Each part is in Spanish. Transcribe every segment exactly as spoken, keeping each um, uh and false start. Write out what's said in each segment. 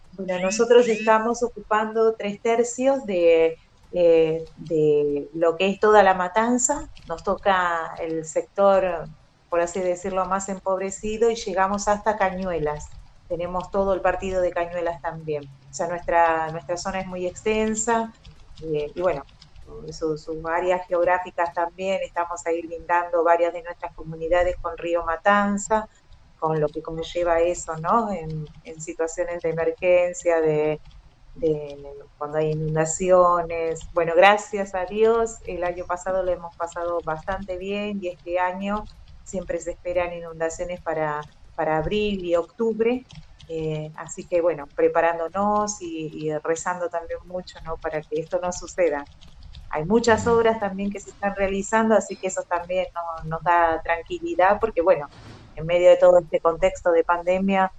Bueno, nosotros estamos ocupando tres tercios de, eh, de lo que es toda la matanza. Nos toca el sector, por así decirlo, más empobrecido y llegamos hasta Cañuelas. Tenemos todo el partido de Cañuelas también. O sea, nuestra, nuestra zona es muy extensa eh, y bueno, sus, sus áreas geográficas también. Estamos ahí lindando varias de nuestras comunidades con Río Matanza, con lo que conlleva eso, ¿no? En, en situaciones de emergencia, de, de cuando hay inundaciones. Bueno, gracias a Dios, el año pasado lo hemos pasado bastante bien y este año siempre se esperan inundaciones para, para abril y octubre. Eh, así que bueno, preparándonos y, y rezando también mucho, ¿no? Para que esto no suceda. Hay muchas Mm. obras también que se están realizando, así que eso también no- nos da tranquilidad, porque bueno, en medio de todo este contexto de pandemia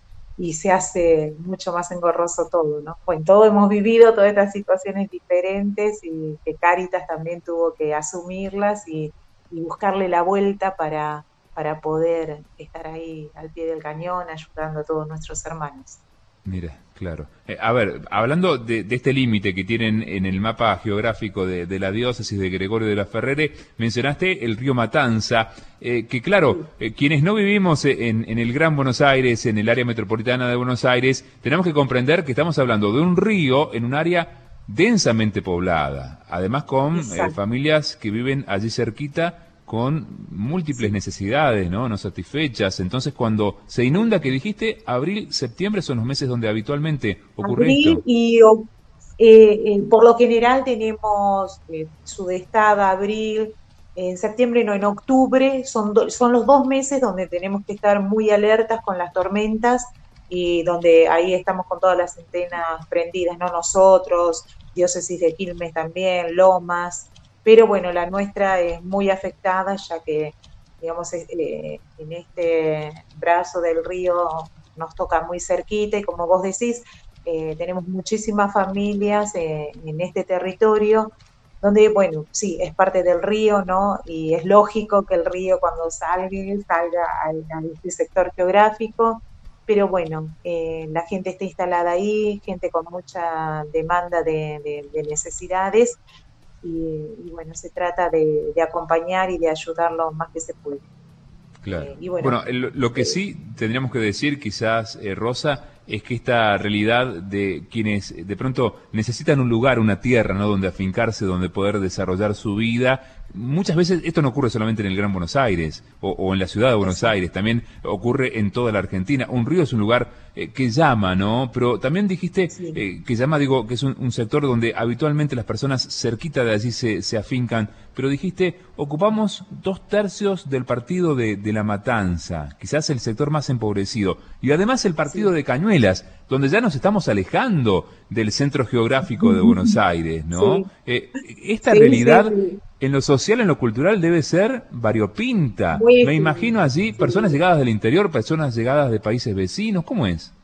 y se hace mucho más engorroso todo, ¿no? Bueno, todos hemos vivido todas estas situaciones diferentes y que Cáritas también tuvo que asumirlas y, y buscarle la vuelta para, para poder estar ahí al pie del cañón ayudando a todos nuestros hermanos. Mira, claro. Eh, a ver, hablando de, de este límite que tienen en el mapa geográfico de, de la diócesis de Gregorio de la Ferrere, mencionaste el río Matanza, eh, que claro, Sí. eh, quienes no vivimos en, en el Gran Buenos Aires, en el área metropolitana de Buenos Aires, tenemos que comprender que estamos hablando de un río en un área densamente poblada, además con eh, Exacto. familias que viven allí cerquita con múltiples Sí, necesidades, ¿no? No satisfechas. Entonces, cuando se tal inunda, que cual. dijiste, abril, septiembre son los meses donde habitualmente ocurre Abril esto. y o- eh, eh, por lo general tenemos eh, sudestada, abril, en septiembre no, en octubre, son, do- son los dos meses donde tenemos que estar muy alertas con las tormentas y donde ahí estamos con todas las antenas prendidas, no nosotros, diócesis de Quilmes también, Lomas, pero bueno, la nuestra es muy afectada ya que, digamos, es- eh, en este brazo del río nos toca muy cerquita y como vos decís, eh, tenemos muchísimas familias eh, en este territorio, donde, bueno, sí, es parte del río, ¿no? Y es lógico que el río cuando salga, salga a, a este sector geográfico, pero bueno, eh, la gente está instalada ahí, gente con mucha demanda de, de, de necesidades, y, y, bueno, se trata de, de, acompañar y de ayudar lo más que se puede. Claro. Eh, y bueno, Bueno, el- lo que eh, sí tendríamos que decir, quizás, eh, Rosa, es que esta realidad de quienes eh, de pronto necesitan un lugar, una tierra, ¿no? Donde afincarse, donde poder desarrollar su vida. Muchas veces esto no ocurre solamente en el Gran Buenos Aires o, o en la ciudad de Buenos exacto, Aires, también ocurre en toda la Argentina. Un río es un lugar eh, que llama, ¿no? Pero también dijiste sí. eh, que llama, digo, que es un, un sector donde habitualmente las personas cerquita de allí se, se afincan, pero dijiste, ocupamos dos tercios del partido de, de La Matanza, quizás el sector más empobrecido, y además el partido Sí. de Cañuelas, donde ya nos estamos alejando del centro geográfico de Buenos Aires, ¿no? Sí, Eh, esta sí, sí, realidad sí. en lo social, en lo cultural, debe ser variopinta. Muy, Me imagino allí personas sí, llegadas del interior, personas llegadas de países vecinos, ¿cómo es?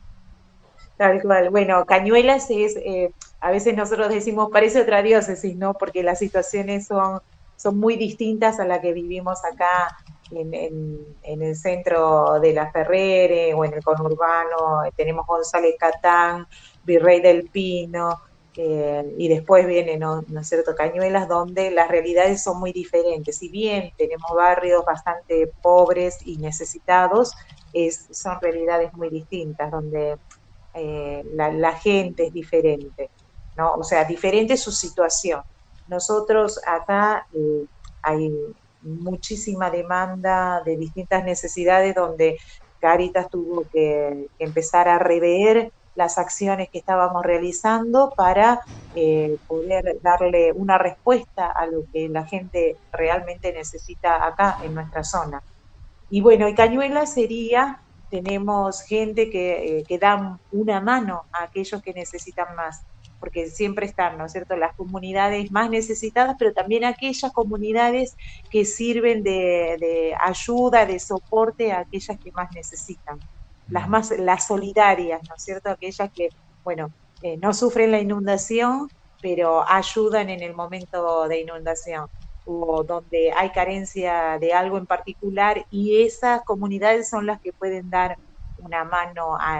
tal cual. Bueno, Cañuelas es, eh, a veces nosotros decimos, parece otra diócesis, ¿no? Porque las situaciones son, son muy distintas a la que vivimos acá en, en, en el centro de la Ferrere o en el conurbano. Tenemos González Catán, Virrey del Pino, eh, y después viene, ¿no, ¿no es cierto?, Cañuelas, donde las realidades son muy diferentes. Si bien tenemos barrios bastante pobres y necesitados, es, son realidades muy distintas, donde eh, la, la, gente es diferente, ¿no? O sea, diferente su situación. Nosotros acá eh, hay muchísima demanda de distintas necesidades donde Caritas tuvo que, que empezar a rever las acciones que estábamos realizando para eh, poder darle una respuesta a lo que la gente realmente necesita acá en nuestra zona. Y bueno, y Cañuela sería, tenemos gente que, eh, que da una mano a aquellos que necesitan más, porque siempre están, ¿no es cierto?, las comunidades más necesitadas, pero también aquellas comunidades que sirven de, de ayuda, de soporte a aquellas que más necesitan. Las más, las solidarias, ¿no es cierto?, aquellas que, bueno, eh, no sufren la inundación, pero ayudan en el momento de inundación o donde hay carencia de algo en particular y esas comunidades son las que pueden dar una mano a,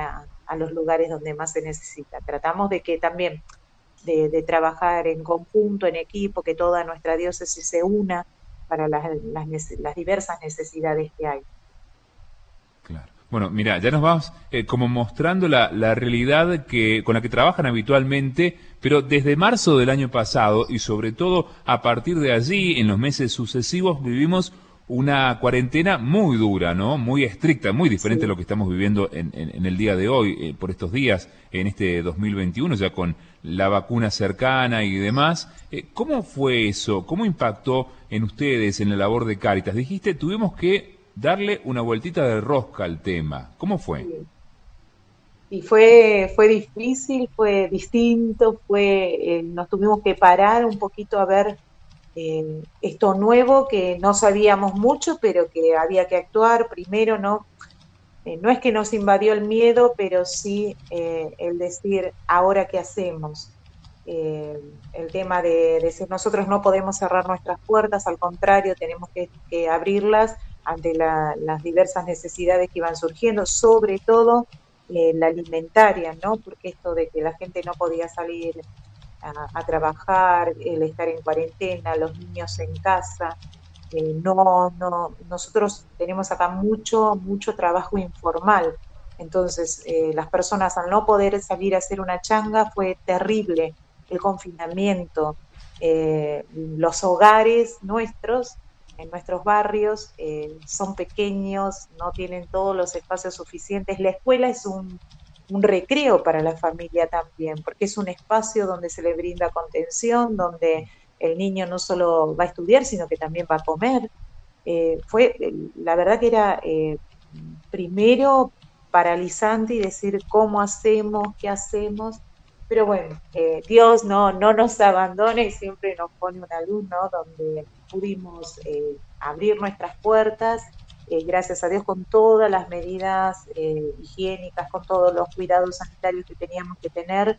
a los lugares donde más se necesita. Tratamos de que también, de, de trabajar en conjunto, en equipo, que toda nuestra diócesis se una para las, las, las diversas necesidades que hay. Claro. Bueno, mira, ya nos vamos eh, como mostrando la, la realidad que con la que trabajan habitualmente, pero desde marzo del año pasado y sobre todo a partir de allí, en los meses sucesivos, vivimos una cuarentena muy dura, ¿no? Muy estricta, muy diferente Sí. a lo que estamos viviendo en, en, en el día de hoy, eh, por estos días, en este dos mil veintiuno, ya con la vacuna cercana y demás. Eh, ¿Cómo fue eso? ¿Cómo impactó en ustedes, en la labor de Cáritas? Dijiste, tuvimos que darle una vueltita de rosca al tema. ¿Cómo fue? Sí. Y fue, fue difícil, fue distinto, fue, eh, nos tuvimos que parar un poquito a ver eh, esto nuevo que no sabíamos mucho, pero que había que actuar primero, ¿no? Eh, no es que nos invadió el miedo, pero sí eh, el decir, ¿ahora qué hacemos? Eh, el tema de, de decir, nosotros no podemos cerrar nuestras puertas, al contrario, tenemos que, que abrirlas ante la, las diversas necesidades que iban surgiendo, sobre todo eh, la alimentaria, ¿no? Porque esto de que la gente no podía salir a, a trabajar, el estar en cuarentena, los niños en casa, eh, no, no, nosotros tenemos acá mucho, mucho trabajo informal. Entonces, eh, las personas al no poder salir a hacer una changa fue terrible el confinamiento. Eh, los hogares nuestros, en nuestros barrios, eh, son pequeños, no tienen todos los espacios suficientes. La escuela es un, un recreo para la familia también, porque es un espacio donde se le brinda contención, donde el niño no solo va a estudiar, sino que también va a comer. Eh, fue, la verdad que era eh, primero paralizante y decir cómo hacemos, qué hacemos, pero bueno, eh, Dios no, no nos abandona y siempre nos pone una luz, ¿no? Donde pudimos eh, abrir nuestras puertas, eh, gracias a Dios, con todas las medidas eh, higiénicas, con todos los cuidados sanitarios que teníamos que tener.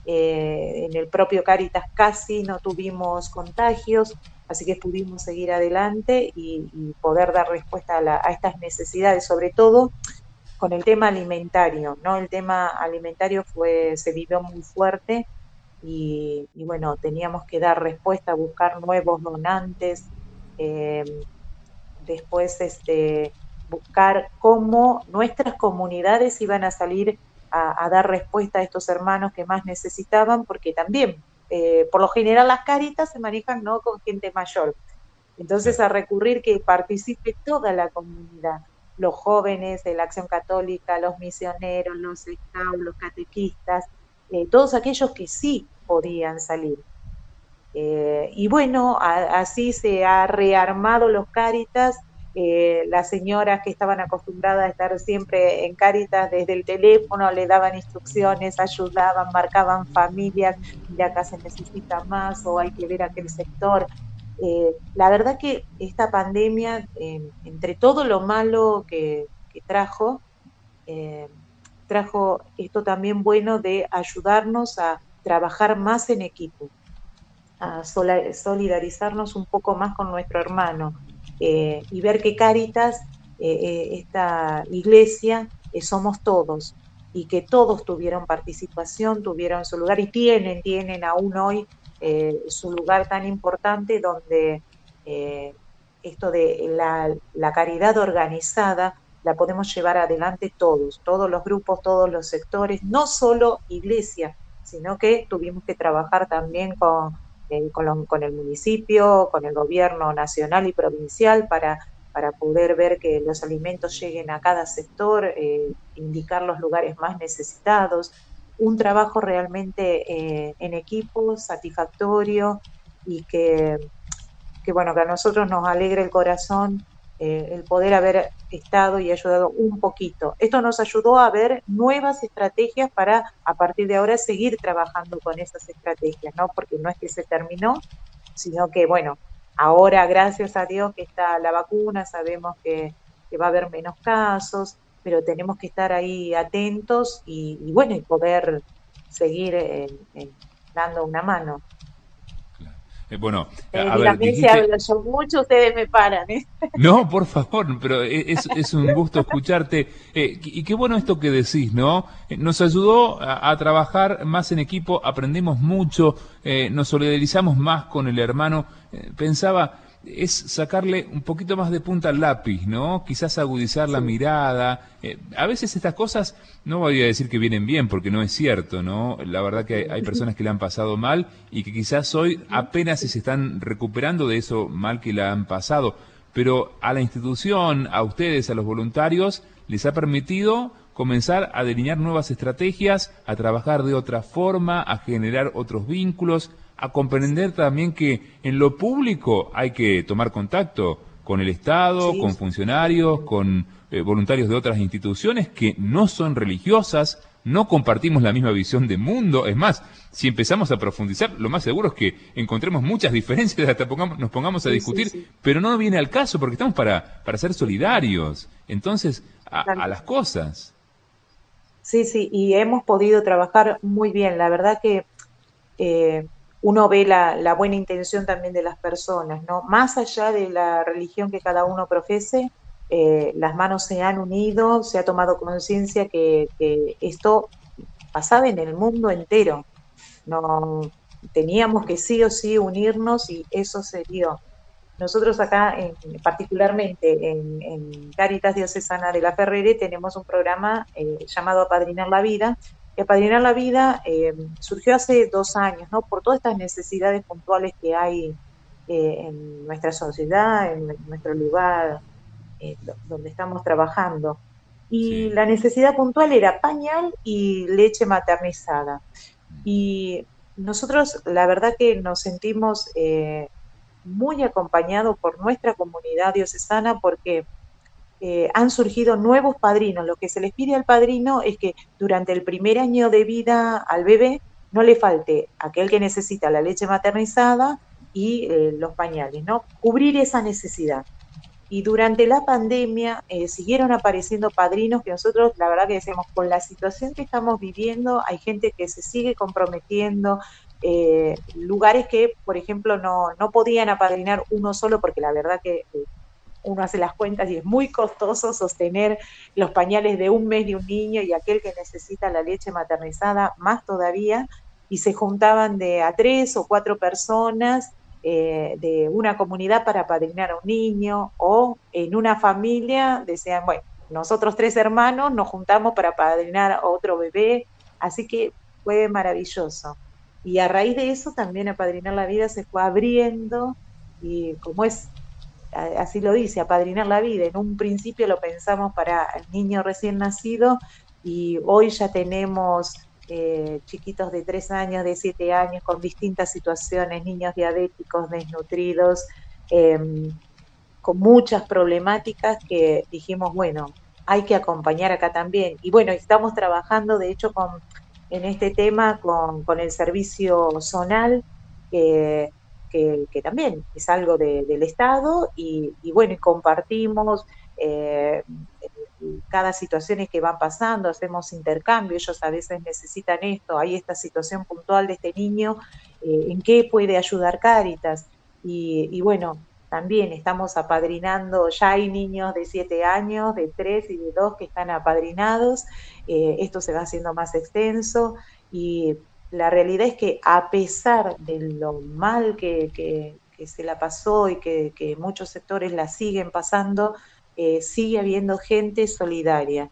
Eh, en el propio Cáritas casi no tuvimos contagios, así que pudimos seguir adelante y, y poder dar respuesta a, la, a estas necesidades, sobre todo con el tema alimentario, ¿no? El tema alimentario fue, se vivió muy fuerte y, y bueno, teníamos que dar respuesta, buscar nuevos donantes, eh, después este, buscar cómo nuestras comunidades iban a salir a, a, dar respuesta a estos hermanos que más necesitaban, porque también, eh, por lo general las Cáritas se manejan no con gente mayor, entonces a recurrir que participe toda la comunidad, los jóvenes de la Acción Católica, los misioneros, los scouts, los catequistas, eh, todos aquellos que sí podían salir. Eh, y bueno, a, así se ha rearmado los Cáritas, eh, las señoras que estaban acostumbradas a estar siempre en Cáritas desde el teléfono, le daban instrucciones, ayudaban, marcaban familias, mira acá se necesita más o hay que ver aquel sector. Eh, la verdad que esta pandemia, eh, entre todo lo malo que, que trajo, eh, trajo esto también bueno de ayudarnos a trabajar más en equipo, a solidarizarnos un poco más con nuestro hermano eh, y ver que Cáritas, eh, eh, esta iglesia, eh, somos todos y que todos tuvieron participación, tuvieron su lugar y tienen, tienen aún hoy eh, su lugar tan importante donde eh, esto de la, la caridad organizada la podemos llevar adelante todos, todos los grupos, todos los sectores, no solo iglesia, sino que tuvimos que trabajar también con Eh, con, lo, con el municipio, con el gobierno nacional y provincial para, para poder ver que los alimentos lleguen a cada sector, eh, indicar los lugares más necesitados, un trabajo realmente eh, en equipo, satisfactorio y que, que, bueno, que a nosotros nos alegra el corazón eh, el poder haber estado y ayudado un poquito. Esto nos ayudó a ver nuevas estrategias para a partir de ahora seguir trabajando con esas estrategias, ¿no? Porque no es que se terminó, sino que, bueno, ahora gracias a Dios que está la vacuna, sabemos que, que va a haber menos casos, pero tenemos que estar ahí atentos y, y bueno, y poder seguir eh, eh, dando una mano. Eh, bueno, Eh, a ver, dígame si dijiste... hablo yo mucho, ustedes me paran, ¿eh? No, por favor, pero es, es un gusto escucharte. Eh, y qué bueno esto que decís, ¿no? Eh, Nos ayudó a, a trabajar más en equipo, aprendemos mucho, eh, nos solidarizamos más con el hermano. Eh, pensaba, es sacarle un poquito más de punta al lápiz, ¿no? Quizás agudizar la Sí, mirada. Eh, a veces estas cosas, no voy a decir que vienen bien, porque no es cierto, ¿no? La verdad que hay, hay sí. personas que la han pasado mal y que quizás hoy Ujú, apenas si sí, se están recuperando de eso mal que la han pasado, pero a la institución, a ustedes, a los voluntarios, les ha permitido comenzar a delinear nuevas estrategias, a trabajar de otra forma, a generar otros vínculos, a comprender también que en lo público hay que tomar contacto con el Estado, sí, con funcionarios, con eh, voluntarios de otras instituciones que no son religiosas, no compartimos la misma visión de mundo. Es más, si empezamos a profundizar, lo más seguro es que encontremos muchas diferencias, hasta pongamos, nos pongamos a sí, sí, discutir, sí, pero no viene al caso porque estamos para, para ser solidarios. Entonces, a, tal a cual. las cosas. Sí, sí, y hemos podido trabajar muy bien. La verdad que eh, uno ve la, la buena intención también de las personas, ¿no? Más allá de la religión que cada uno profese, eh, las manos se han unido, se ha tomado conciencia que, que esto pasaba en el mundo entero. No teníamos que sí o sí unirnos y eso se dio. Nosotros acá, en, particularmente en, en Cáritas Diocesana de La Ferrere, tenemos un programa eh, llamado Apadrinar la Vida. Y Apadrinar la Vida eh, surgió hace dos años, ¿no? Por todas estas necesidades puntuales que hay eh, en nuestra sociedad, en nuestro lugar eh, donde estamos trabajando. Y Sí. la necesidad puntual era pañal y leche maternizada. Y nosotros, la verdad que nos sentimos eh, muy acompañados por nuestra comunidad diocesana porque eh, han surgido nuevos padrinos. Lo que se les pide al padrino es que durante el primer año de vida al bebé no le falte aquel que necesita la leche maternizada y eh, los pañales, ¿no? Cubrir esa necesidad. Y durante la pandemia eh, siguieron apareciendo padrinos que nosotros, la verdad que decimos, con la situación que estamos viviendo, hay gente que se sigue comprometiendo, eh, lugares que, por ejemplo, no, no podían apadrinar uno solo, porque la verdad que eh, uno hace las cuentas y es muy costoso sostener los pañales de un mes de un niño y aquel que necesita la leche maternizada, más todavía, y se juntaban de a tres o cuatro personas eh, de una comunidad para apadrinar a un niño, o en una familia decían, bueno, nosotros tres hermanos nos juntamos para apadrinar a otro bebé, así que fue maravilloso. Y a raíz de eso también Apadrinar la Vida se fue abriendo y como es, así lo dice, apadrinar la vida. En un principio lo pensamos para el niño recién nacido y hoy ya tenemos eh, chiquitos de tres años, de siete años, con distintas situaciones, niños diabéticos, desnutridos, eh, con muchas problemáticas que dijimos, bueno, hay que acompañar acá también. Y bueno, estamos trabajando, de hecho, con, en este tema con, con el servicio zonal, que, que, que también es algo de, del Estado, y, y bueno, y compartimos eh, cada situación que van pasando, hacemos intercambio, ellos a veces necesitan esto, hay esta situación puntual de este niño, eh, ¿en qué puede ayudar Cáritas? Y, y bueno, también estamos apadrinando, ya hay niños de siete años, de tres y de dos que están apadrinados, eh, esto se va haciendo más extenso y la realidad es que a pesar de lo mal que, que, que se la pasó y que, que, muchos sectores la siguen pasando, eh, sigue habiendo gente solidaria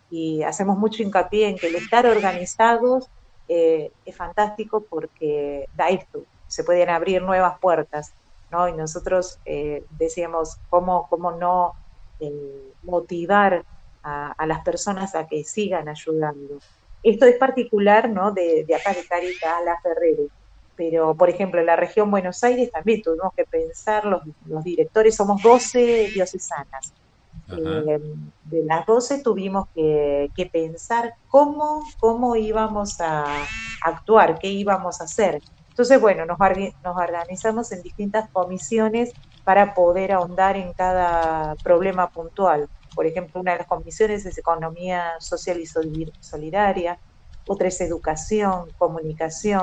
y hacemos mucho hincapié en que el estar organizados eh, es fantástico porque da esto, se pueden abrir nuevas puertas, ¿no? Y nosotros eh, decíamos cómo, cómo no eh, motivar a, a, las personas a que sigan ayudando. Esto es particular, ¿no? De, de acá de Caritas La Ferrere, pero por ejemplo en la región Buenos Aires también tuvimos que pensar, los, los directores somos doce diocesanas. Ajá. Eh, de las doce tuvimos que, que pensar cómo, cómo íbamos a actuar, qué íbamos a hacer. Entonces, bueno, nos, nos organizamos en distintas comisiones para poder ahondar en cada problema puntual. Por ejemplo, una de las comisiones es economía social y solidaria, otra es educación, comunicación.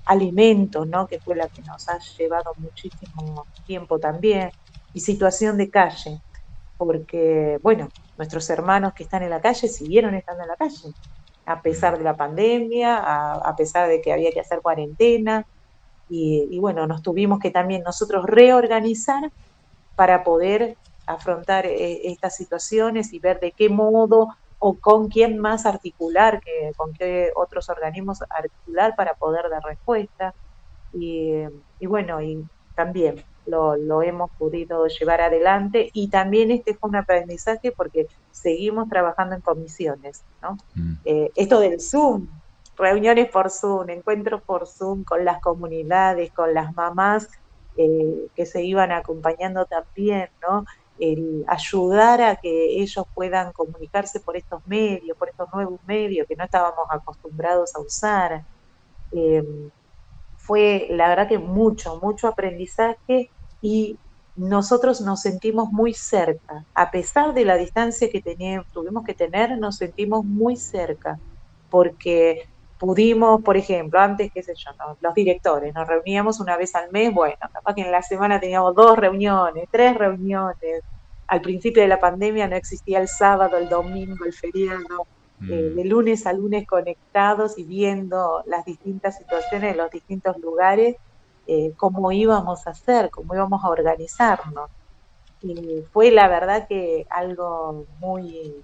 alimentos, ¿no? Que fue la que nos ha llevado muchísimo tiempo también, y situación de calle, porque, bueno, nuestros hermanos que están en la calle siguieron estando en la calle, a pesar de la pandemia, a, a pesar de que había que hacer cuarentena, y, y bueno, nos tuvimos que también nosotros reorganizar para poder afrontar eh, estas situaciones y ver de qué modo o con quién más articular, que, con qué otros organismos articular para poder dar respuesta. Y, y bueno, y también lo, lo hemos podido llevar adelante, y también este fue un aprendizaje porque seguimos trabajando en comisiones, ¿no? Mm. Eh, esto del Zoom, reuniones por Zoom, encuentros por Zoom con las comunidades, con las mamás eh, que se iban acompañando también, ¿no? El ayudar a que ellos puedan comunicarse por estos medios, por estos nuevos medios que no estábamos acostumbrados a usar. Eh, Fue la verdad que mucho, mucho aprendizaje, y nosotros nos sentimos muy cerca. A pesar de la distancia que teníamos, tuvimos que tener, nos sentimos muy cerca, porque pudimos, por ejemplo, antes, qué sé yo, ¿no? Los directores, nos reuníamos una vez al mes, bueno, capaz que en la semana teníamos dos reuniones, tres reuniones. Al principio de la pandemia no existía el sábado, el domingo, el feriado, eh, Mm. de lunes a lunes conectados y viendo las distintas situaciones en los distintos lugares, eh, cómo íbamos a hacer, cómo íbamos a organizarnos. Y fue la verdad que algo muy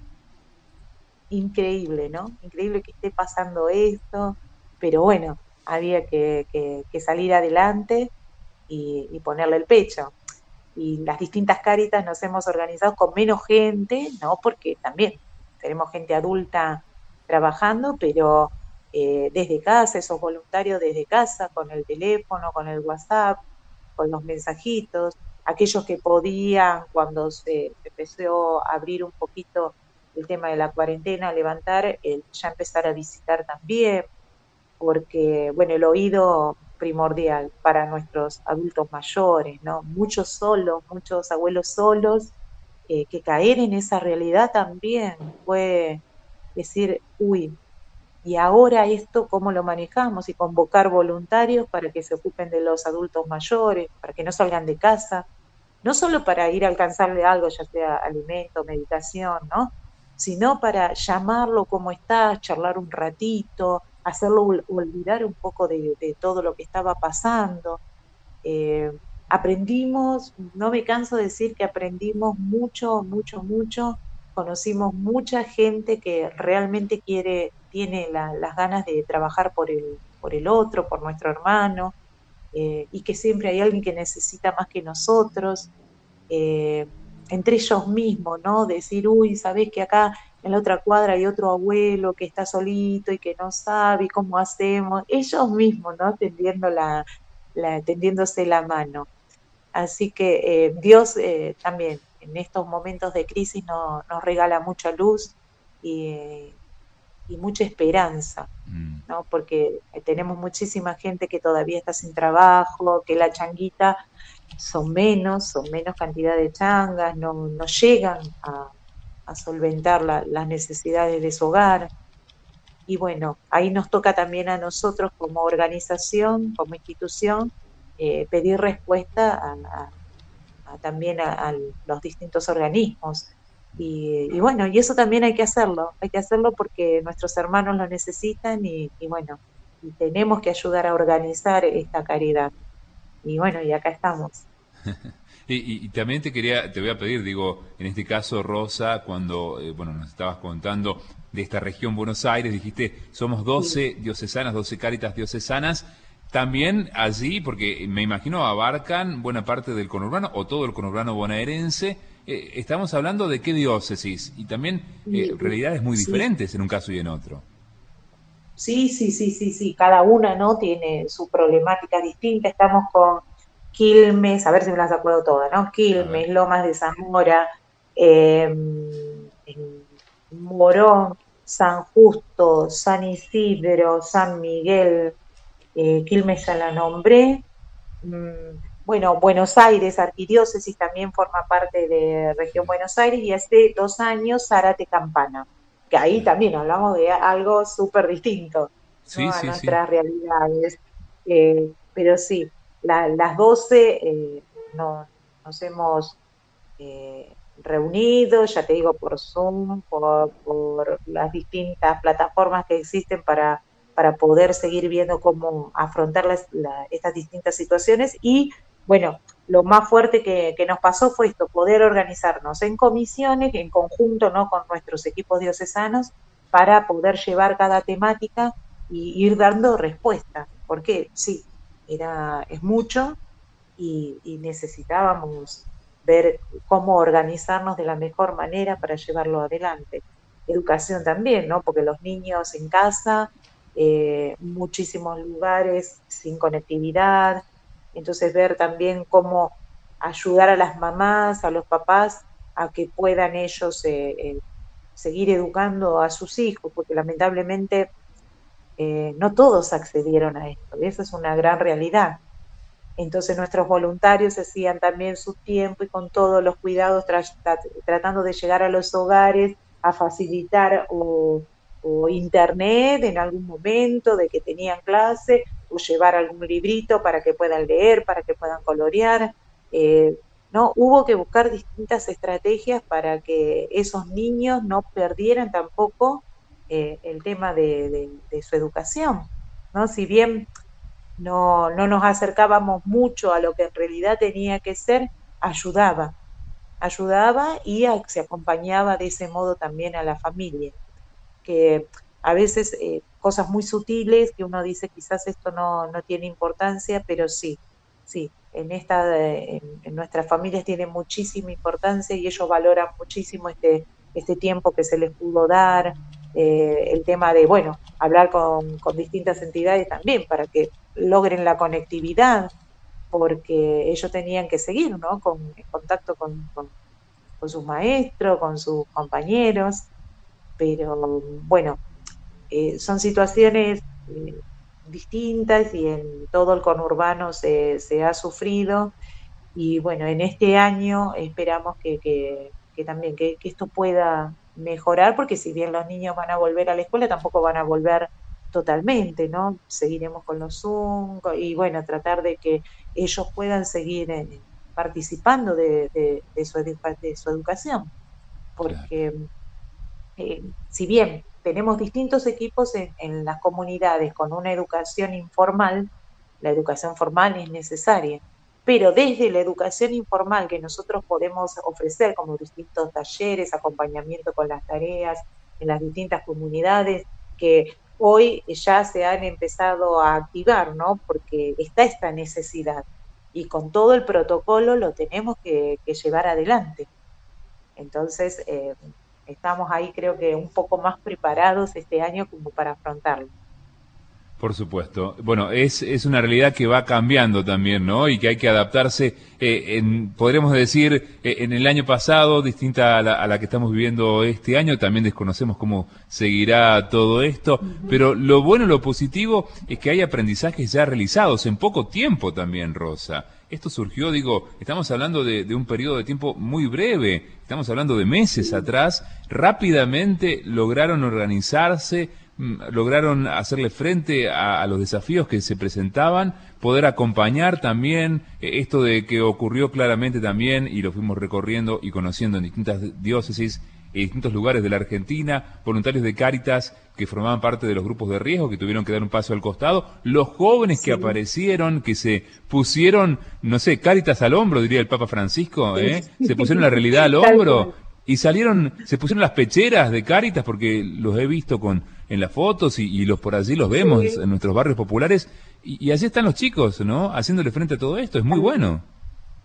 increíble, ¿no? Increíble que esté pasando esto, pero bueno, había que, que, que salir adelante y, y ponerle el pecho. Y las distintas Cáritas nos hemos organizado con menos gente, ¿no? Porque también tenemos gente adulta trabajando, pero eh, desde casa, esos voluntarios desde casa, con el teléfono, con el WhatsApp, con los mensajitos, aquellos que podían, cuando se empezó a abrir un poquito el tema de la cuarentena, levantar, el ya empezar a visitar también, porque, bueno, el oído primordial para nuestros adultos mayores, ¿no? Muchos solos, muchos abuelos solos, eh, que caer en esa realidad también fue decir, uy, y ahora esto, ¿cómo lo manejamos? Y convocar voluntarios para que se ocupen de los adultos mayores, para que no salgan de casa, no solo para ir a alcanzarle algo, ya sea alimento, medicación, ¿no? Sino para llamarlo como está, charlar un ratito, hacerlo olvidar un poco de, de todo lo que estaba pasando. Eh, Aprendimos, no me canso de decir que aprendimos mucho, mucho, mucho, conocimos mucha gente que realmente quiere, tiene la, las ganas de trabajar por el, por el otro, por nuestro hermano, eh, y que siempre hay alguien que necesita más que nosotros, eh, entre ellos mismos, ¿no? Decir, uy, sabés que acá en la otra cuadra hay otro abuelo que está solito y que no sabe cómo hacemos, ellos mismos, ¿no? Tendiendo la, la, tendiéndose la mano. Así que eh, Dios eh, también en estos momentos de crisis no, nos regala mucha luz y, y mucha esperanza, Mm. ¿no? Porque tenemos muchísima gente que todavía está sin trabajo, que la changuita son menos, son menos cantidad de changas, no, no llegan a, a solventar la, las necesidades de su hogar. Y bueno, ahí nos toca también a nosotros como organización, como institución, eh, pedir respuesta a, a, a también a, a, los distintos organismos. Y, y, bueno, y eso también hay que hacerlo, hay que hacerlo porque nuestros hermanos lo necesitan, y, y bueno, y tenemos que ayudar a organizar esta caridad. Y bueno, y acá estamos. Y, y, y también te quería, te voy a pedir, digo, en este caso, Rosa, cuando, eh, bueno, nos estabas contando de esta región Buenos Aires, dijiste, somos Sí. doce diocesanas, doce Cáritas diocesanas, también allí, porque me imagino abarcan buena parte del conurbano, o todo el conurbano bonaerense, eh, estamos hablando de qué diócesis, y también eh, Y, realidades muy sí, diferentes en un caso y en otro. sí, sí, sí, sí, sí, cada una, ¿no? Tiene su problemática distinta. Estamos con Quilmes, a ver si me las acuerdo todas, ¿no? A ver. Quilmes, Lomas de Zamora, eh, Morón, San Justo, San Isidro, San Miguel, eh, Quilmes ya la nombré. Mm, bueno, Buenos Aires, Arquidiócesis, también forma parte de Región Buenos Aires, y hace dos años Zárate Campana, que ahí también hablamos de algo súper distinto, ¿no? Sí, A sí, sí. nuestras realidades. Eh, pero sí, la- las doce eh, no, nos hemos eh, reunido, ya te digo, por Zoom, por, por las distintas plataformas que existen para, para poder seguir viendo cómo afrontar las, la- estas distintas situaciones. Y bueno, lo más fuerte que, que nos pasó fue esto, poder organizarnos en comisiones, en conjunto, ¿no? Con nuestros equipos diocesanos, para poder llevar cada temática y ir dando respuesta. Porque sí, era, es mucho, y, y necesitábamos ver cómo organizarnos de la mejor manera para llevarlo adelante. Educación también, ¿no? Porque los niños en casa, eh, muchísimos lugares sin conectividad, entonces ver también cómo ayudar a las mamás, a los papás, a que puedan ellos eh, eh, seguir educando a sus hijos, porque lamentablemente eh, no todos accedieron a esto, y esa es una gran realidad. Entonces nuestros voluntarios hacían también su tiempo y con todos los cuidados tra tra tratando de llegar a los hogares a facilitar o, o, internet en algún momento de que tenían clase o llevar algún librito para que puedan leer, para que puedan colorear. Eh, no, hubo que buscar distintas estrategias para que esos niños no perdieran tampoco eh, el tema de, de, de su educación, ¿no? Si bien no, no nos acercábamos mucho a lo que en realidad tenía que ser, ayudaba, ayudaba y a, se acompañaba de ese modo también a la familia, que a veces eh, cosas muy sutiles que uno dice quizás esto no, no tiene importancia, pero sí, sí, en esta, eh, en, en nuestras familias tiene muchísima importancia y ellos valoran muchísimo este, este tiempo que se les pudo dar, eh, el tema de, bueno, hablar con, con distintas entidades también para que logren la conectividad, porque ellos tenían que seguir, ¿no? Con, en contacto con, con, con sus maestros, con sus compañeros, pero bueno, eh, son situaciones eh, distintas y en todo el conurbano se, se ha sufrido y bueno, en este año esperamos que, que, que también que, que, esto pueda mejorar, porque si bien los niños van a volver a la escuela, tampoco van a volver totalmente, ¿no? Seguiremos con los Zoom y bueno, tratar de que ellos puedan seguir eh, participando de, de, de, su, de su educación, Claro. porque eh, si bien tenemos distintos equipos en, en las comunidades con una educación informal, la educación formal es necesaria, pero desde la educación informal que nosotros podemos ofrecer como distintos talleres, acompañamiento con las tareas en las distintas comunidades, que hoy ya se han empezado a activar, ¿no? Porque está esta necesidad y con todo el protocolo lo tenemos que, que llevar adelante. Entonces, eh, estamos ahí creo que un poco más preparados este año como para afrontarlo. Por supuesto. Bueno, es, es una realidad que va cambiando también, ¿no? Y que hay que adaptarse, eh, en, podríamos decir, eh, en el año pasado, distinta a la, a la que estamos viviendo este año. También desconocemos cómo seguirá todo esto. Ujú. Pero lo bueno, lo positivo, es que hay aprendizajes ya realizados en poco tiempo también, Rosa. Esto surgió, digo, estamos hablando de, de un periodo de tiempo muy breve, estamos hablando de meses atrás, rápidamente lograron organizarse, lograron hacerle frente a, a los desafíos que se presentaban, poder acompañar también eh, esto de que ocurrió claramente también, y lo fuimos recorriendo y conociendo en distintas diócesis y distintos lugares de la Argentina, voluntarios de Cáritas que formaban parte de los grupos de riesgo, que tuvieron que dar un paso al costado, los jóvenes que Sí, aparecieron, que se pusieron, no sé, Cáritas al hombro, diría el Papa Francisco, sí, ¿eh? Se pusieron la realidad al tal hombro cual. y salieron, se pusieron las pecheras de Cáritas, porque los he visto con en las fotos y, y los por allí los vemos Sí, en nuestros barrios populares, y, y allí están los chicos, ¿no? Haciéndole frente a todo esto, es muy tal cual. bueno.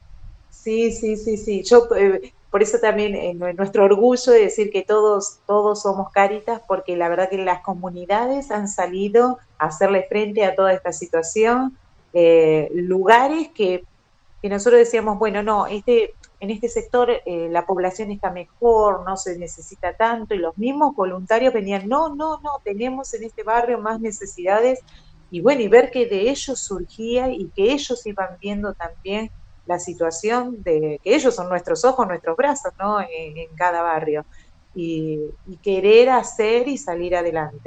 Sí, sí, sí, sí. Yo eh, por eso también eh, nue- nuestro orgullo de decir que todos, todos somos Cáritas, porque la verdad que las comunidades han salido a hacerle frente a toda esta situación, eh, lugares que que nosotros decíamos, bueno, no, este, en este sector eh, la población está mejor, no se necesita tanto, y los mismos voluntarios venían, no, no, no, tenemos en este barrio más necesidades, y bueno, y ver que de ellos surgía y que ellos iban viendo también la situación de que ellos son nuestros ojos, nuestros brazos, ¿no? En, en cada barrio, y, y querer hacer y salir adelante.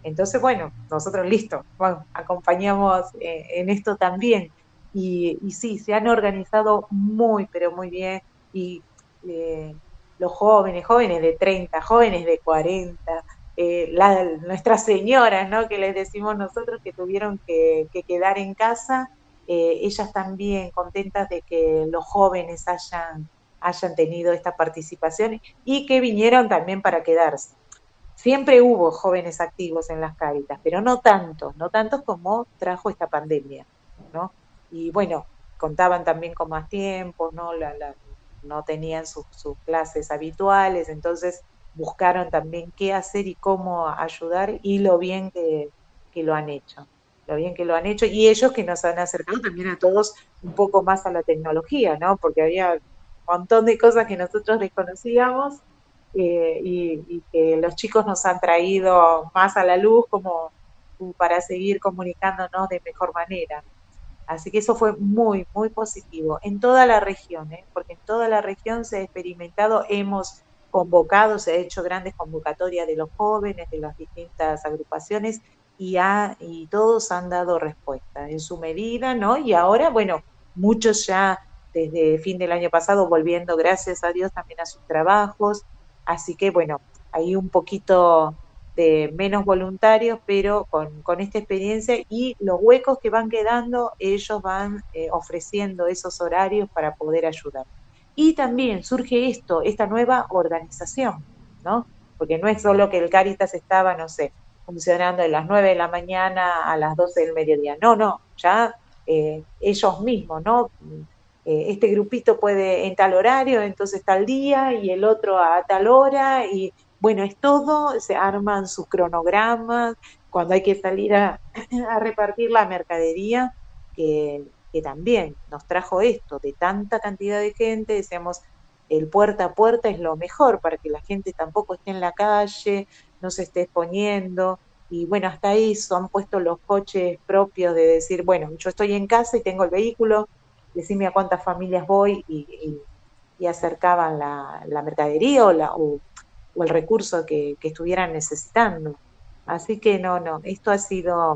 Entonces, bueno, nosotros listo, bueno, acompañamos eh, en esto también. Y, y sí, se han organizado muy, pero muy bien. Y eh, los jóvenes, jóvenes de treinta, jóvenes de cuarenta, eh, la, nuestras señoras, ¿no? Que les decimos nosotros que tuvieron que, que quedar en casa, eh, ellas también contentas de que los jóvenes hayan, hayan tenido esta participación y que vinieron también para quedarse. Siempre hubo jóvenes activos en las Cáritas, pero no tantos, no tantos como trajo esta pandemia, ¿no? Y bueno, contaban también con más tiempo, ¿no? La, la, no tenían sus, sus clases habituales, entonces buscaron también qué hacer y cómo ayudar y lo bien que, que lo han hecho, lo bien que lo han hecho y ellos que nos han acercado también a todos un poco más a la tecnología, ¿no? Porque había un montón de cosas que nosotros desconocíamos eh, y, y que los chicos nos han traído más a la luz como para seguir comunicándonos de mejor manera. Así que eso fue muy, muy positivo en toda la región, ¿eh? Porque en toda la región se ha experimentado, hemos convocado, se ha hecho grandes convocatorias de los jóvenes, de las distintas agrupaciones y, ha, y todos han dado respuesta en su medida, ¿no? Y ahora, bueno, muchos ya desde fin del año pasado volviendo, gracias a Dios, también a sus trabajos. Así que, bueno, hay un poquito de menos voluntarios, pero con, con esta experiencia y los huecos que van quedando, ellos van eh, ofreciendo esos horarios para poder ayudar. Y también surge esto, esta nueva organización, ¿no? Porque no es solo que el Cáritas estaba, no sé, funcionando de las nueve de la mañana a las doce del mediodía. No, no, ya eh, ellos mismos, ¿no? Eh, este grupito puede en tal horario, entonces tal día, y el otro a tal hora, y bueno, es todo, se arman sus cronogramas, cuando hay que salir a, a repartir la mercadería, que, que también nos trajo esto, de tanta cantidad de gente, decíamos, el puerta a puerta es lo mejor, para que la gente tampoco esté en la calle, no se esté exponiendo, y bueno, hasta eso han puesto los coches propios de decir, bueno, yo estoy en casa y tengo el vehículo, decime a cuántas familias voy, y, y, y acercaban la, la mercadería o la... O, o el recurso que, que estuvieran necesitando. Así que no, no, esto ha sido,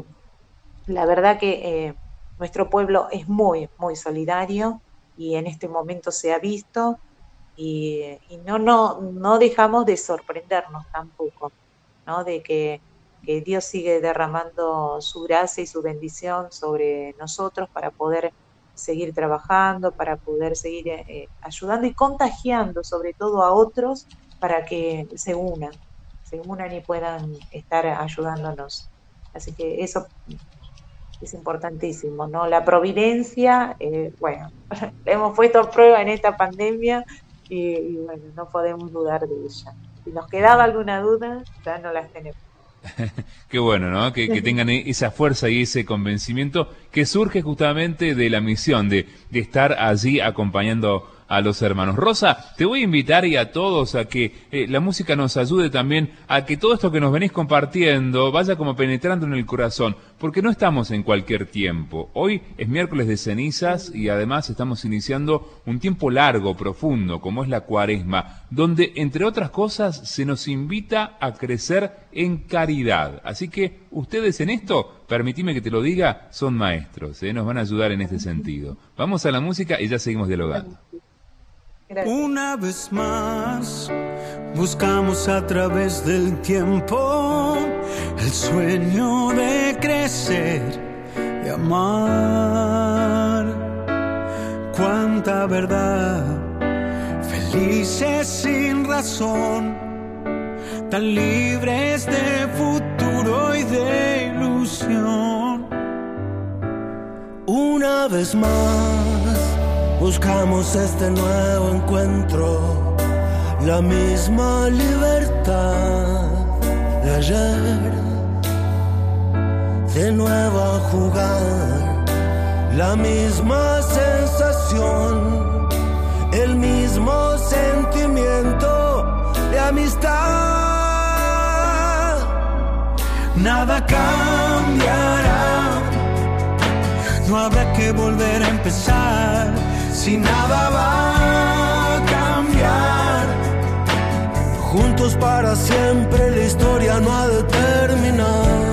la verdad que eh, nuestro pueblo es muy, muy solidario y en este momento se ha visto y, y no, no, no dejamos de sorprendernos tampoco, ¿no? De que, que Dios sigue derramando su gracia y su bendición sobre nosotros para poder seguir trabajando, para poder seguir eh, ayudando y contagiando sobre todo a otros para que se unan, se unan y puedan estar ayudándonos. Así que eso es importantísimo, ¿no? La providencia, eh, bueno, la hemos puesto a prueba en esta pandemia y, y bueno, no podemos dudar de ella. Si nos quedaba alguna duda, ya no las tenemos. Qué bueno, ¿no? Que, que tengan esa fuerza y ese convencimiento que surge justamente de la misión de, de estar allí acompañando a los hermanos. Rosa, te voy a invitar y a todos a que eh, la música nos ayude también a que todo esto que nos venís compartiendo vaya como penetrando en el corazón, porque no estamos en cualquier tiempo. Hoy es miércoles de cenizas y además estamos iniciando un tiempo largo, profundo, como es la Cuaresma, donde, entre otras cosas, se nos invita a crecer en caridad. Así que ustedes en esto, permitime que te lo diga, son maestros, ¿eh? Nos van a ayudar en este sentido. Vamos a la música y ya seguimos dialogando. Gracias. Una vez más, buscamos a través del tiempo el sueño de crecer, de amar. Cuánta verdad, felices sin razón, tan libres de futuro y de ilusión. Una vez más, buscamos este nuevo encuentro, la misma libertad de ayer, de nuevo a jugar, la misma sensación, el mismo sentimiento de amistad. Nada cambiará, no habrá que volver a empezar. Si nada va a cambiar, juntos para siempre la historia no ha de terminar.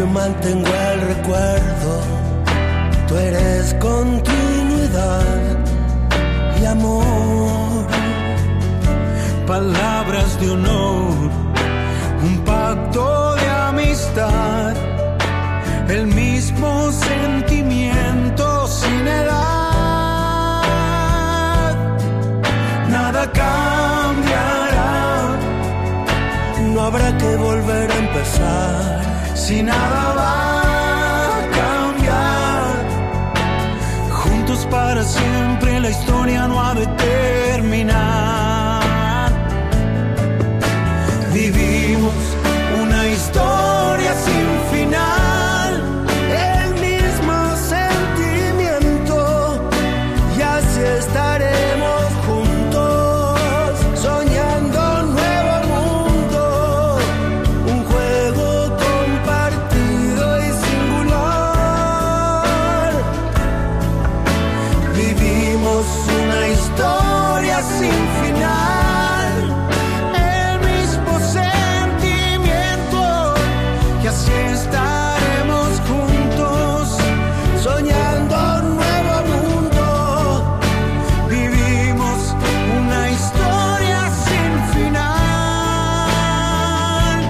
mantengo el recuerdo. Tú eres continuidad y amor, palabras de honor, un pacto de amistad, el mismo sentimiento sin edad. Nada cambiará, no habrá que volver a empezar, si nada va a cambiar. Juntos para siempre, la historia no ha de terminar. Vivimos una historia sin final, el mismo sentimiento, y así estaremos juntos, soñando un nuevo mundo, un juego compartido y singular. Vivimos una historia sin final, el mismo sentimiento, y así estaremos juntos, soñando un nuevo mundo. Vivimos una historia sin final.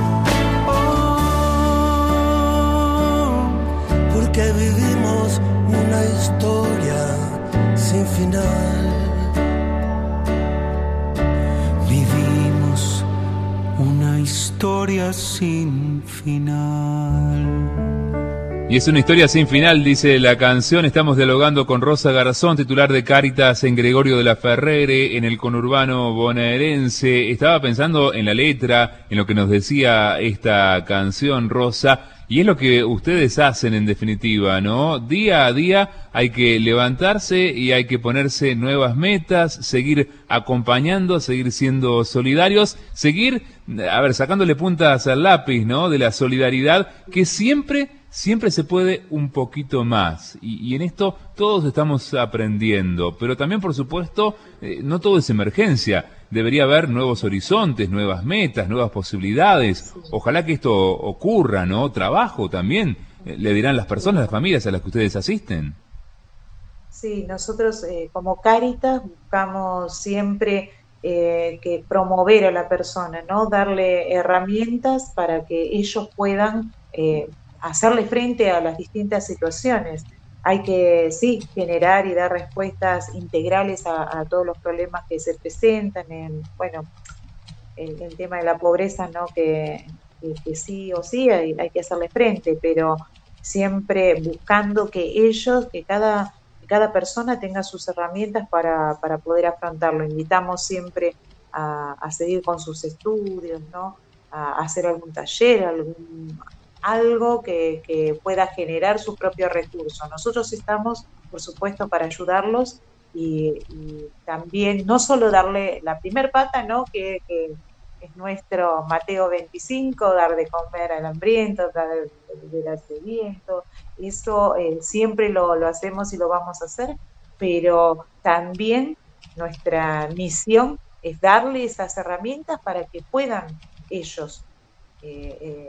Oh, porque vivimos una historia sin final. Vivimos una historia sin final. Y es una historia sin final, dice la canción. Estamos dialogando con Rosa Garzón, titular de Cáritas en Gregorio de la Ferrere, en el conurbano bonaerense. Estaba pensando en la letra, en lo que nos decía esta canción, Rosa, y es lo que ustedes hacen en definitiva, ¿no? Día a día hay que levantarse y hay que ponerse nuevas metas, seguir acompañando, seguir siendo solidarios, seguir, a ver, sacándole puntas al lápiz, ¿no? De la solidaridad, que siempre... Siempre se puede un poquito más, y, y en esto todos estamos aprendiendo, pero también, por supuesto, eh, no todo es emergencia. Debería haber nuevos horizontes, nuevas metas, nuevas posibilidades. Ojalá que esto ocurra, ¿no? Trabajo también, eh, le dirán las personas, las familias a las que ustedes asisten. Sí, nosotros eh, como Cáritas buscamos siempre eh, que promover a la persona, ¿no? Darle herramientas para que ellos puedan eh, hacerle frente a las distintas situaciones. Hay que, sí, generar y dar respuestas integrales a, a todos los problemas que se presentan, en, bueno, el, el tema de la pobreza, ¿no? Que, que, que sí o sí hay, hay que hacerle frente, pero siempre buscando que ellos, que cada, que cada persona tenga sus herramientas para, para poder afrontarlo. Invitamos siempre a, a seguir con sus estudios, ¿no? A, a hacer algún taller, algún... algo que, que pueda generar sus propios recursos. Nosotros estamos, por supuesto, para ayudarlos y, y también no solo darle la primer pata, ¿no? que, que es nuestro Mateo veinticinco, dar de comer al hambriento, dar de beber al sediento. Eso eh, siempre lo, lo hacemos y lo vamos a hacer, pero también nuestra misión es darle esas herramientas para que puedan ellos eh, eh,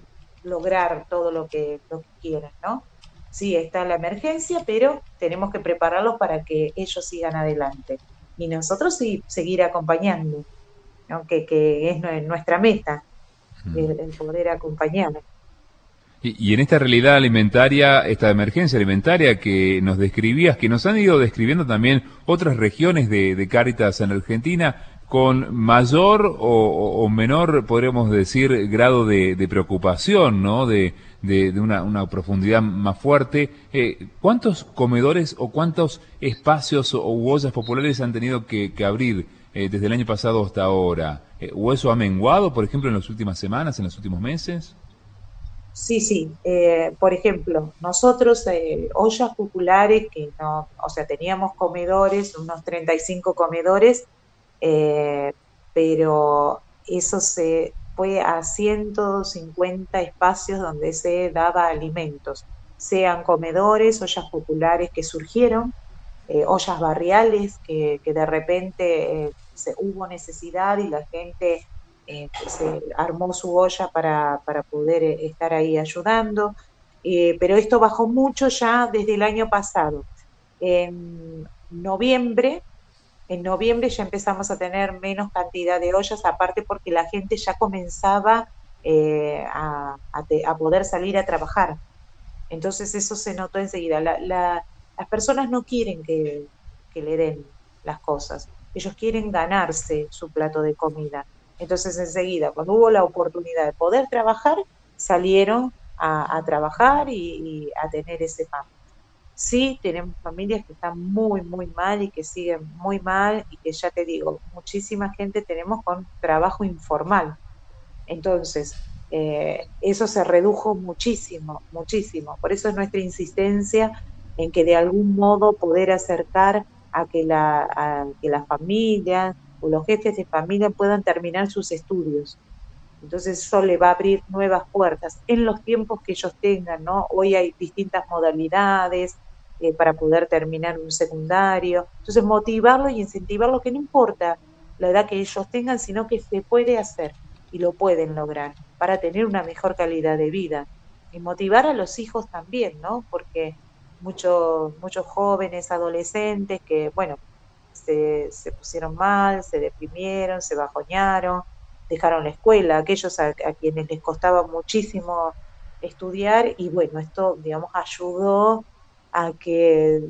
lograr todo lo que, lo que quieran, ¿no? Sí, está la emergencia, pero tenemos que prepararlos para que ellos sigan adelante. Y nosotros sí, seguir acompañando, ¿no? que, que es nuestra meta, mm. el, el poder acompañar. Y, y en esta realidad alimentaria, esta emergencia alimentaria que nos describías, que nos han ido describiendo también otras regiones de, de Cáritas en Argentina, con mayor o, o menor, podríamos decir, grado de, de preocupación, ¿no? De, de, de una, una profundidad más fuerte. Eh, ¿Cuántos comedores o cuántos espacios o u ollas populares han tenido que, que abrir eh, desde el año pasado hasta ahora? Eh, ¿O eso ha menguado, por ejemplo, en las últimas semanas, en los últimos meses? Sí, sí. Eh, por ejemplo, nosotros, eh, ollas populares, que no, o sea, teníamos comedores, unos treinta y cinco comedores, Eh, pero eso se fue a ciento cincuenta espacios donde se daba alimentos, sean comedores, ollas populares que surgieron, eh, ollas barriales que, que de repente eh, se, hubo necesidad y la gente eh, se armó su olla para, para poder eh, estar ahí ayudando, eh, pero esto bajó mucho ya desde el año pasado. En noviembre, en noviembre ya empezamos a tener menos cantidad de ollas, aparte porque la gente ya comenzaba eh, a, a, te, a poder salir a trabajar. Entonces eso se notó enseguida. La, la, las personas no quieren que, que le den las cosas, ellos quieren ganarse su plato de comida. Entonces enseguida, cuando hubo la oportunidad de poder trabajar, salieron a, a trabajar y, y a tener ese pan. Sí, tenemos familias que están muy, muy mal y que siguen muy mal y que ya te digo, muchísima gente tenemos con trabajo informal. Entonces, eh, eso se redujo muchísimo, muchísimo. Por eso es nuestra insistencia en que de algún modo poder acercar a que la, a que la familia o los jefes de familia puedan terminar sus estudios. Entonces eso le va a abrir nuevas puertas en los tiempos que ellos tengan, ¿no? Hoy hay distintas modalidades eh, para poder terminar un secundario. Entonces motivarlo y incentivarlo, que no importa la edad que ellos tengan, sino que se puede hacer y lo pueden lograr para tener una mejor calidad de vida. Y motivar a los hijos también, ¿no? Porque muchos muchos jóvenes, adolescentes que, bueno, se, se pusieron mal, se deprimieron, se bajoñaron, dejaron la escuela, aquellos a, a quienes les costaba muchísimo estudiar y bueno, esto, digamos, ayudó a que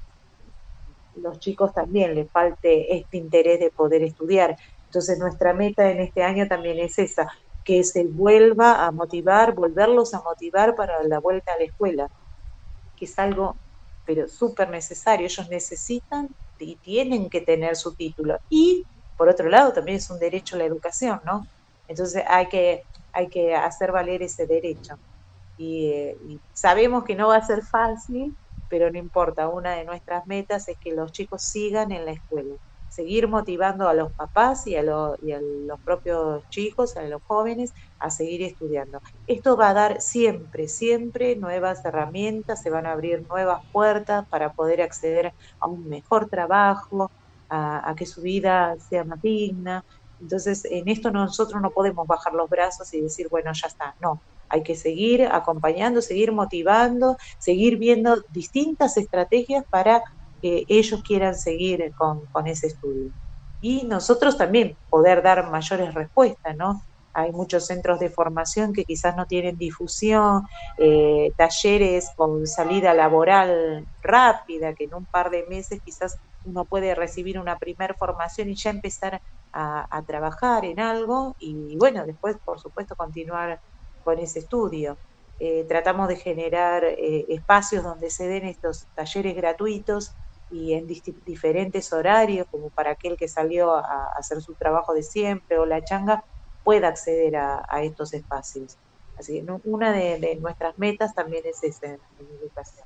los chicos también les falte este interés de poder estudiar. Entonces nuestra meta en este año también es esa, que se vuelva a motivar, volverlos a motivar para la vuelta a la escuela, que es algo pero súper necesario. Ellos necesitan y tienen que tener su título. Y por otro lado también es un derecho a la educación, ¿no? Entonces hay que, hay que hacer valer ese derecho. Y, eh, y sabemos que no va a ser fácil, pero no importa, una de nuestras metas es que los chicos sigan en la escuela, seguir motivando a los papás y a, lo, y a los propios chicos, a los jóvenes, a seguir estudiando. Esto va a dar siempre, siempre nuevas herramientas, se van a abrir nuevas puertas para poder acceder a un mejor trabajo, a, a que su vida sea más digna. Entonces, en esto nosotros no podemos bajar los brazos y decir, bueno, ya está, no. Hay que seguir acompañando, seguir motivando, seguir viendo distintas estrategias para que ellos quieran seguir con, con ese estudio. Y nosotros también poder dar mayores respuestas, ¿no? Hay muchos centros de formación que quizás no tienen difusión, eh, talleres con salida laboral rápida, que en un par de meses quizás uno puede recibir una primer formación y ya empezar a, a trabajar en algo y bueno, después por supuesto continuar con ese estudio. Eh, tratamos de generar eh, espacios donde se den estos talleres gratuitos y en dist- diferentes horarios, como para aquel que salió a, a hacer su trabajo de siempre o la changa, pueda acceder a, a estos espacios. Así que no, una de, de nuestras metas también es esa en, en educación.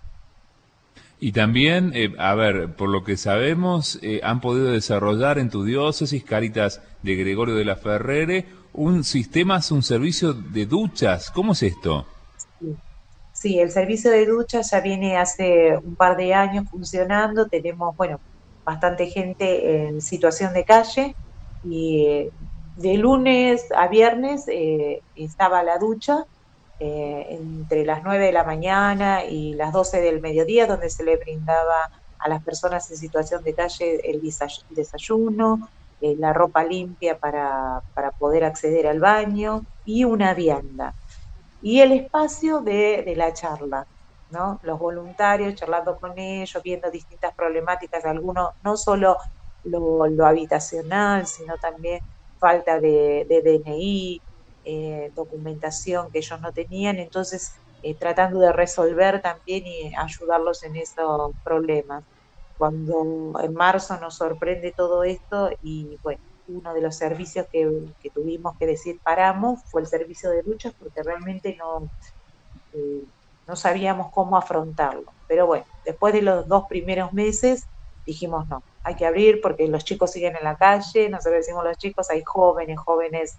Y también, eh, a ver, por lo que sabemos, eh, han podido desarrollar en tu diócesis, Cáritas de Gregorio de la Ferrere, un sistema, un servicio de duchas. ¿Cómo es esto? Sí. Sí, el servicio de ducha ya viene hace un par de años funcionando. Tenemos, bueno, bastante gente en situación de calle y eh, de lunes a viernes eh, estaba la ducha eh, entre las nueve de la mañana y las doce del mediodía, donde se le brindaba a las personas en situación de calle el desayuno, eh, la ropa limpia para, para poder acceder al baño y una vianda y el espacio de, de la charla, ¿no? Los voluntarios charlando con ellos, viendo distintas problemáticas, algunos no solo lo, lo habitacional, sino también falta de, de D N I, eh, documentación que ellos no tenían, entonces eh, tratando de resolver también y ayudarlos en esos problemas. Cuando en marzo nos sorprende todo esto y bueno, uno de los servicios que, que tuvimos que decir paramos fue el servicio de duchas porque realmente no, eh, no sabíamos cómo afrontarlo. Pero bueno, después de los dos primeros meses dijimos no, hay que abrir porque los chicos siguen en la calle, nosotros decimos los chicos, hay jóvenes, jóvenes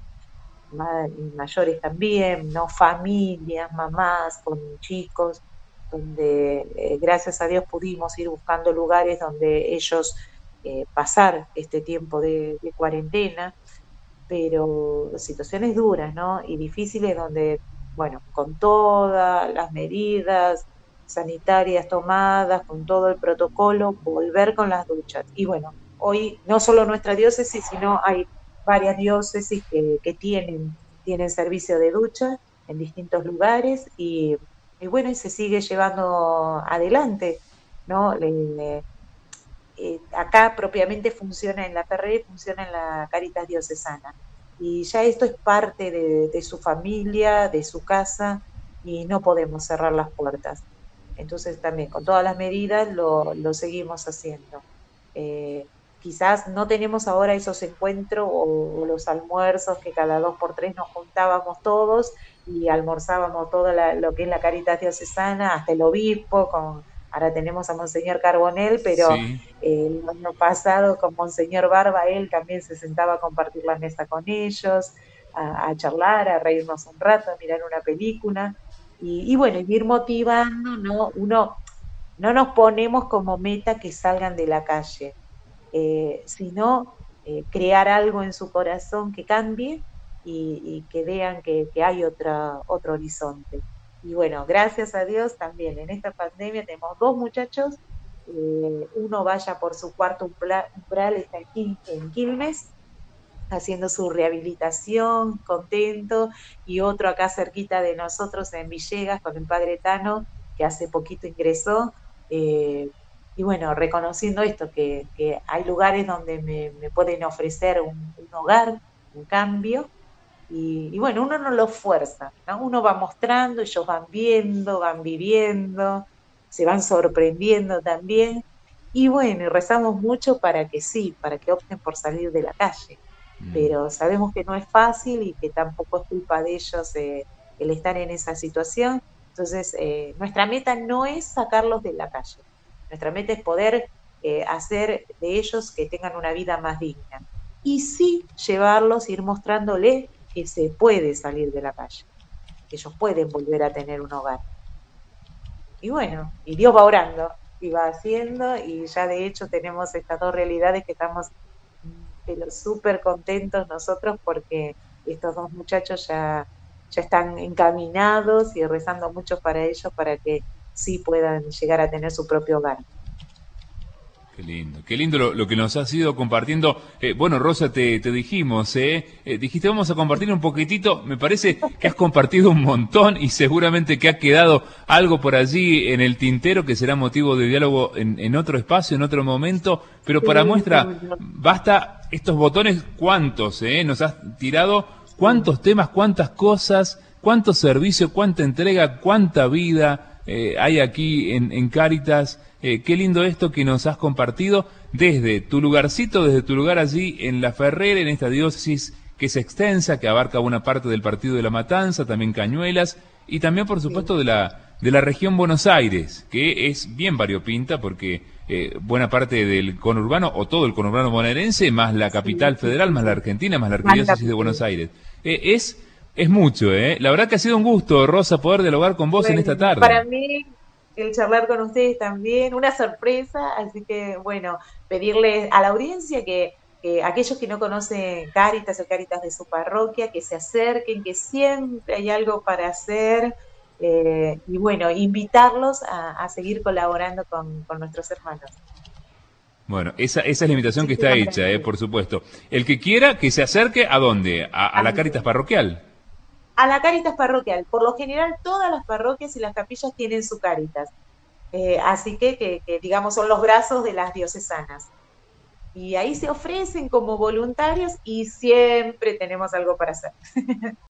mayores también, no familias, mamás con chicos, donde eh, gracias a Dios pudimos ir buscando lugares donde ellos eh, pasar este tiempo de, de cuarentena pero situaciones duras, ¿no? Y difíciles donde, bueno, con todas las medidas sanitarias tomadas, con todo el protocolo, volver con las duchas. Y bueno, hoy no solo nuestra diócesis, sino hay varias diócesis que, que tienen, tienen servicio de ducha en distintos lugares y, y bueno, y se sigue llevando adelante, ¿no? Le, le, eh, acá propiamente funciona en la Ferrer, funciona en la Cáritas Diocesana. Y ya esto es parte de, de su familia, de su casa, y no podemos cerrar las puertas. Entonces también con todas las medidas lo, lo seguimos haciendo. Eh, quizás no tenemos ahora esos encuentros o, o los almuerzos que cada dos por tres nos juntábamos todos y almorzábamos todo la, lo que es la Cáritas Diocesana, hasta el obispo, con, ahora tenemos a Monseñor Carbonell, pero Sí. eh, el año pasado con Monseñor Barba, él también se sentaba a compartir la mesa con ellos, a, a charlar, a reírnos un rato, a mirar una película. Y, y bueno, ir motivando, ¿no? Uno no nos ponemos como meta que salgan de la calle, eh, sino eh, crear algo en su corazón que cambie y, y que vean que, que hay otra, otro horizonte. Y bueno, gracias a Dios también en esta pandemia tenemos dos muchachos, eh, uno vaya por su cuarto umbral, está aquí en Quilmes, haciendo su rehabilitación, contento, y otro acá cerquita de nosotros en Villegas con el padre Tano, que hace poquito ingresó, eh, y bueno, reconociendo esto, que, que hay lugares donde me, me pueden ofrecer un, un hogar, un cambio, y, y bueno, uno no lo fuerza, ¿no? Uno va mostrando, ellos van viendo, van viviendo, se van sorprendiendo también, y bueno, y rezamos mucho para que sí, para que opten por salir de la calle, Mm. pero sabemos que no es fácil y que tampoco es culpa de ellos eh, el estar en esa situación. Entonces, eh, nuestra meta no es sacarlos de la calle, nuestra meta es poder eh, hacer de ellos que tengan una vida más digna. Y sí llevarlos, ir mostrándoles que se puede salir de la calle, que ellos pueden volver a tener un hogar. Y bueno, y Dios va orando y va haciendo, y ya de hecho tenemos estas dos realidades que estamos pero súper contentos nosotros porque estos dos muchachos ya, ya están encaminados y rezando mucho para ellos para que sí puedan llegar a tener su propio hogar. Qué lindo, qué lindo lo, lo que nos has ido compartiendo. Eh, bueno, Rosa, te, te dijimos, ¿eh? Eh, dijiste vamos a compartir un poquitito. Me parece que has compartido un montón y seguramente que ha quedado algo por allí en el tintero que será motivo de diálogo en, en otro espacio, en otro momento. Pero para Sí, muestra, seguro. basta estos botones, ¿cuántos? Eh? Nos has tirado cuántos temas, cuántas cosas, cuánto servicio, cuánta entrega, cuánta vida eh, hay aquí en, en Cáritas. Eh, qué lindo esto que nos has compartido desde tu lugarcito, desde tu lugar allí en La Ferrer, en esta diócesis que es extensa, que abarca buena parte del partido de La Matanza, también Cañuelas, y también por Sí. supuesto de la, de la región Buenos Aires, que es bien variopinta porque eh, buena parte del conurbano, o todo el conurbano bonaerense, más la Sí, capital sí, federal, sí, más la sí. Argentina, más la Más la- arquidiócesis de Buenos Aires. Eh, es, es mucho, ¿eh? La verdad que ha sido un gusto, Rosa, poder dialogar con vos en esta Bueno, para tarde. mí el charlar con ustedes también, una sorpresa, así que bueno, pedirles a la audiencia que, que aquellos que no conocen Cáritas o Cáritas de su parroquia, que se acerquen, que siempre hay algo para hacer, eh, y bueno, invitarlos a, a seguir colaborando con, con nuestros hermanos. Bueno, esa, esa es la invitación que está Muchísimas hecha, eh, gracias. por supuesto. El que quiera que se acerque, ¿a dónde? A, a la Cáritas A, parroquial. a la Cáritas parroquial, por lo general todas las parroquias y las capillas tienen su Cáritas, eh, así que, que, que digamos son los brazos de las diocesanas. Y ahí se ofrecen como voluntarios y siempre tenemos algo para hacer.